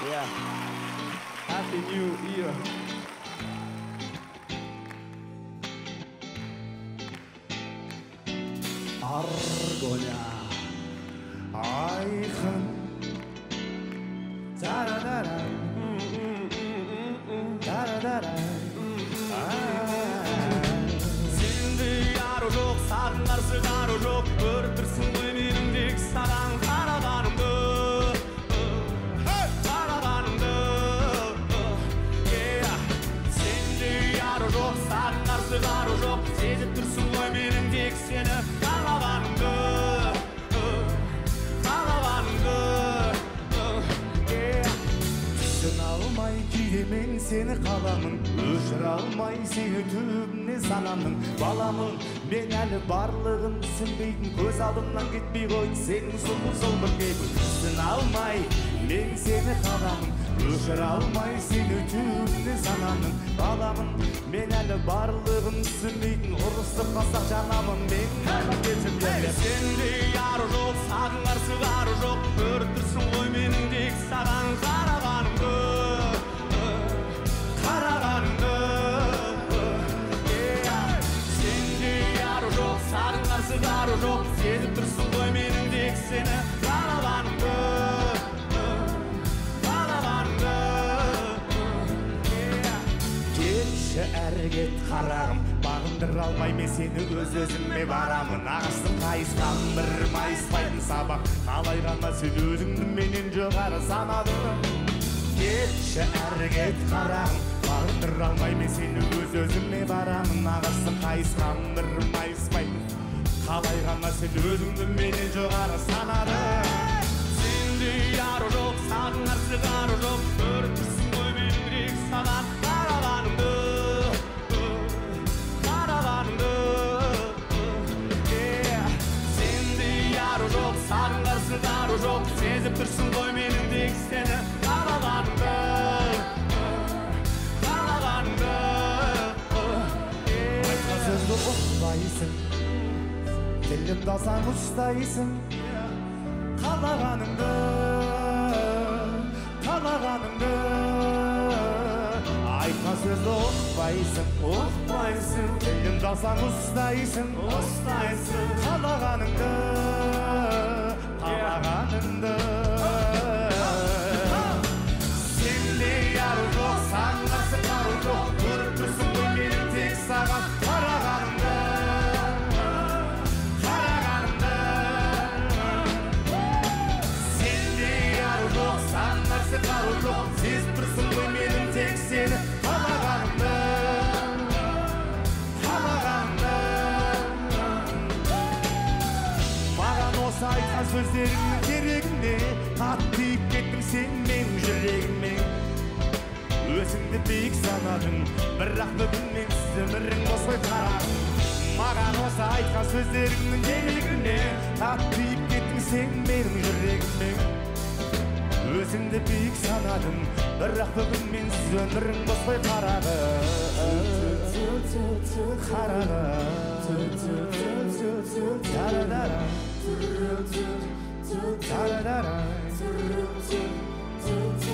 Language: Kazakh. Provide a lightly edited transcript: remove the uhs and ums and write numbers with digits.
Yeah. Happy New Year. Argonya. Ayxın. Taradara. Taradara. Сенде яры жоқ, сағынар сығары жоқ, өртірсің ғой меніңдек саған қарағанымды. Қарағанымды. Сенде яры жоқ, сағынар сығары жоқ, сезіп тұрсың ғой меніңдек сені қалағанымды. Қалағанымды. Түсін алмай кейде мен сені қаламын, өшіре алмай сені түбіне санамын. Баламын, мен әлі барлығын түсінбейтін, көз алдымнан кетпей қойды сенің сұлу сол бір кейпің. Түсін алмай мен сені қаламын, өшіре алмай сені түбіне санамын. Баламын, мен әлі барлығын түсінбейтін, ұрысып қалсақ жанамын. Мен қайдан кетіп келем. Сенде яры жоқ, сағынар сығары жоқ, өртірсің ғой меніңдек саған қарағанымды. Қарағанымды. Сенде яры жоқ, сағынар сығары жоқ, сезіп тұрсың ғой меніңдек сені қалағанымды. Қалағанымды. Кетші әрі кет қарағым, бағындыра алмай мен сені өз-өзіме барамын. Ағыстың қайысқан бір майыспайтын сабақ, қалай ғана сен өзіңді менен жоғары санадың. Кетші әрі кет қарағым, бағындыра алмай мен сені өз-өзіме барамын. Ағыстың қайысқан бір майыспайтын, қалай ғана сен өзіңді менен жоғары санадың. Сенде яры жоқ, сағынар сығары жоқ, өртірсің ғой меніңдек саған қарағанымды. Қарағанымды. Сенде яры жоқ, сағынар сығары жоқ, сезіп тұрсың ғой меніңдек сені қалағанымды. Қалағанымды. Айтқан сөзді ұқпайсың, тілімді алсаң ұстайсың. Қалағаныңды, қалағаныңды. Айтқан сөзді ұқпайсың, ұқпайсың. Тілімді алсаң ұстайсың, ұстайсың. Қалағаныңды, қалағаныңды. Сенде яры жоқ, сағынар сығары жоқ, көріп тұрсың ғой менің тек саған қарағанымды. Қарағанымды. Сенде яры жоқ, сағынар сығары жоқ, сезіп тұрсың ғой менің тек сені қалағанымды. Қалағанымды. Маған осы айтқан сөздеріңнің керегіне, қатты тиіп кеттің сен менің жүрегіме. Өзіңді биік санадың, бірақ бүгін мен өмірің осылай қарадың. Маған осы айтқан сөздеріңнің керегіне, қатты тиіп кеттің сен менің жүрегіме. Өзіңді биік санадың, бірақ бүгін мен өмірің осылай қарадың. Қарадың.